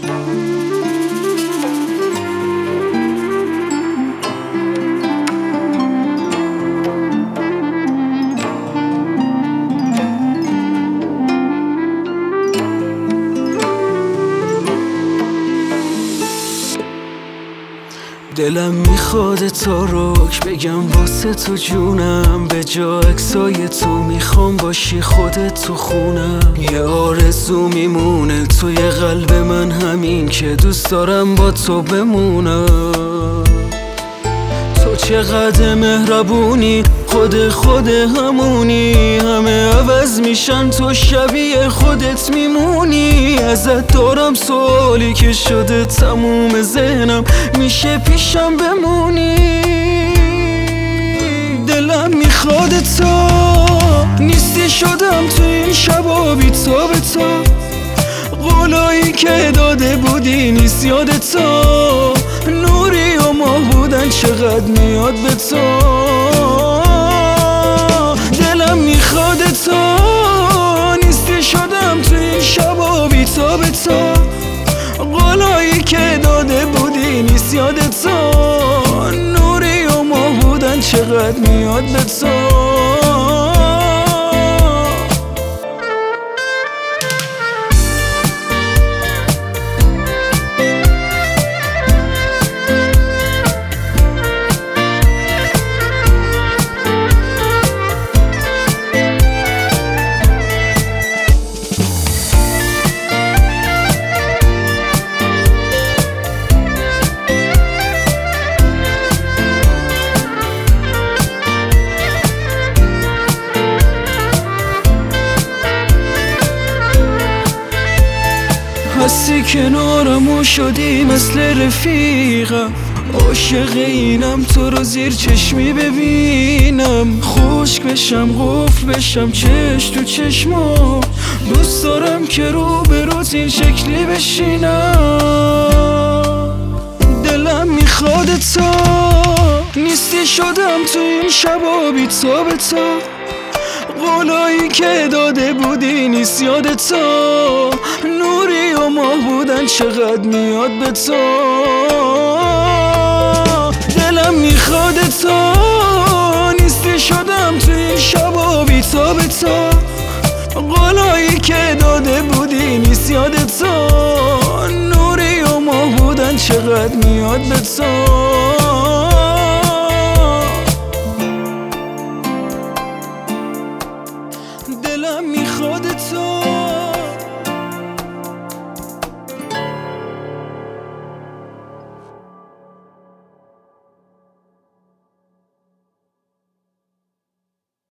دلم میخواد تا رک بگم واسه تو جونم، به جا عکسای تو میخوام باشی خودت تو خونم. یه آرزو میمونه توی قلب من، همین که دوست دارم با تو بمونم. تو چقدر مهربونی، خود همونی، همه عوض میشن تو شبیه خودت میمونی. ازت دارم سوالی که شده تموم ذهنم، میشه پیشم بمونی. دلم میخواد تا نیستی شدم تو این شبا بی تا به تا، قولایی که داده بودی نیست یادتا، نوری و ماه بودن چقدر میاد به تو. دلم میخواد تا نیستی شدم تو این شبا بی تا به تا، قولایی که داده بودی نیست یادتا، نوری و ماه بودن چقدر میاد به تو. هستی کنارم و شدی مثل رفیقم، عاشق اینم تو رو زیر چشمی ببینم، خشک بشم قفل بشم چش تو چشمو، دوست دارم که رو به روز این شکلی بشینم. دلم میخواد تا نیستی شدم تو این شبا بی تا به تا، قولایی که داده بودی نیست یادتا، نوری و ماه بودن چقدر میاد به تو. دلم میخواد تا نیستی شدم تو این شبا بی تا به تا، قولایی که داده بودی نیست یادتا، نوری و ماه بودن چقدر میاد به تو.